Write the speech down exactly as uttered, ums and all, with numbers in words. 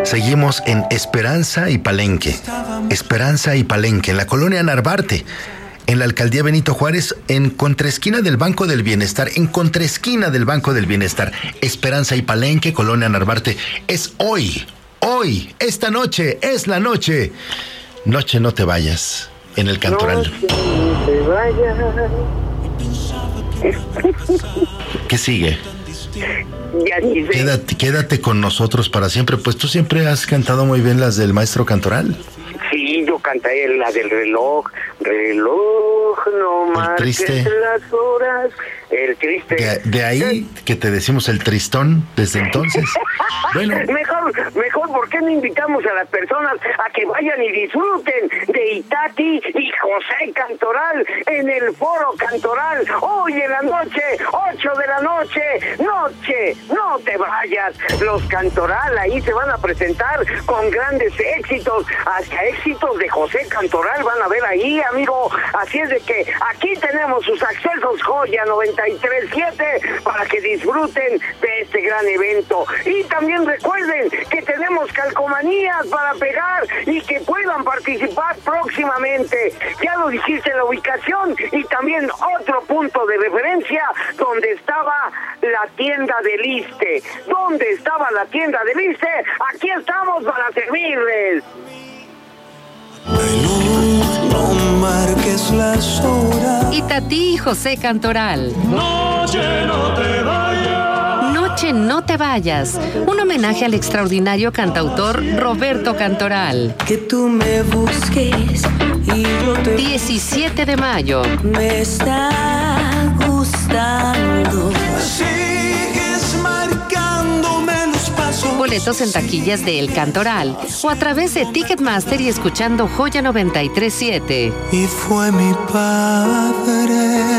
Seguimos en Esperanza y Palenque. Esperanza y Palenque, en la colonia Narvarte, en la alcaldía Benito Juárez, en contraesquina del Banco del Bienestar, en contraesquina del Banco del Bienestar. Esperanza y Palenque, colonia Narvarte. Es hoy, hoy, esta noche, es la noche. Noche no te vayas, en el Cantoral. Noche no te vayas. ¿Qué sigue? Ya dice. Quédate, quédate con nosotros para siempre, pues tú siempre has cantado muy bien las del maestro Cantoral. Sí, yo canté la del reloj. Reloj, no marques las horas. El triste. De, de ahí que te decimos el tristón desde entonces. Bueno. Mejor, mejor, ¿por qué no invitamos a las personas a que vayan y disfruten de Itati y José Cantoral en el Foro Cantoral? Hoy en la noche, ocho de la noche, noche, no te vayas. Los Cantoral ahí se van a presentar con grandes éxitos, hasta éxitos de José Cantoral van a ver ahí, amigo. Así es de que aquí tenemos sus accesos Joya noventa y tres punto siete para que disfruten de este gran evento. Y también recuerden que tenemos calcomanías para pegar y que puedan participar próximamente. Ya lo dijiste, la ubicación y también otro punto de referencia donde estaba la tienda del Iste. ¿Dónde estaba la tienda del Iste? Aquí estamos para servirles. No marques las horas. Itati y José Cantoral. Noche no te vayas. Noche no te vayas. Un homenaje al extraordinario cantautor Roberto Cantoral. Que tú me busques y yo te... diecisiete de mayo. Me está gustando. Sigues marcándome los pasos. Boletos en taquillas de El Cantoral o a través de Ticketmaster y escuchando Joya noventa y tres punto siete. Y fue mi padre